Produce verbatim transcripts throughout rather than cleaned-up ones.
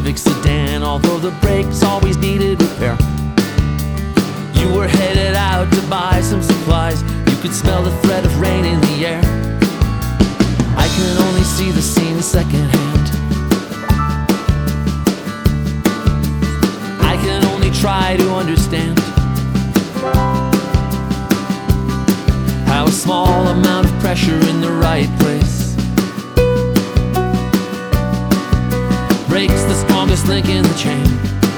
Civic sedan, although the brakes always needed repair. You were headed out to buy some supplies. You could smell the threat of rain in the air. I can only see the scene secondhand. I can only try to understand how a small amount of pressure in the right place breaks the strongest link in the chain.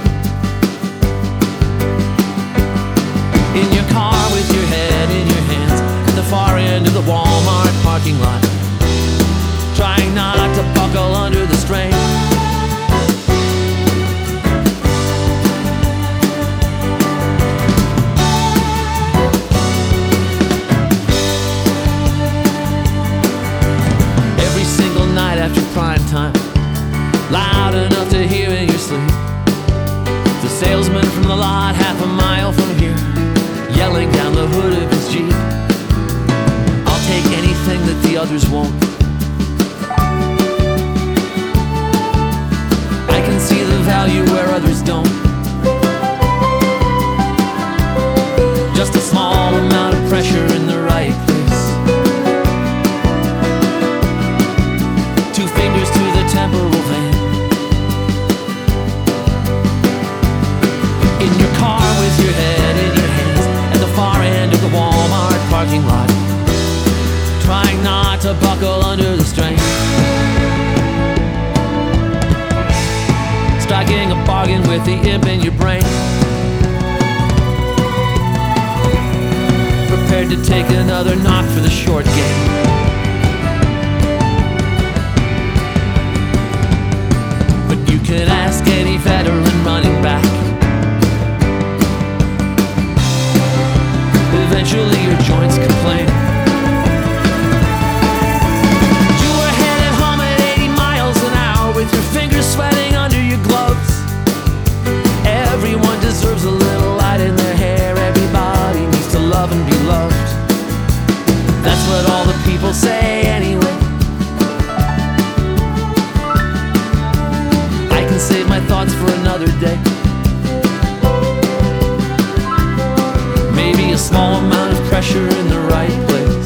In your car with your head in your hands at the far end of the Walmart parking lot, trying not to buckle under the strain. Every single night after prime time, loud enough to hear in your sleep, the salesman from the lot half a mile from here, yelling down the hood of his Jeep, "I'll take anything that the others won't." I can see the value where others don't. Just a small amount of pressure in the right place. Two fingers to the temporal vein. In your car with your head in your hands at the far end of the Walmart parking lot, trying not to buckle under the strain. Striking a bargain with the imp in your brain, prepared to take another knock for the short game. But you can ask any veteran running back, eventually your joints complain. You were headed home at eighty miles an hour with your fingers sweating under your gloves. Everyone deserves a little light in their hair. Everybody needs to love and be loved. That's what all the people say anyway. I can save my thoughts for another day. Maybe a small amount of pressure in the right place.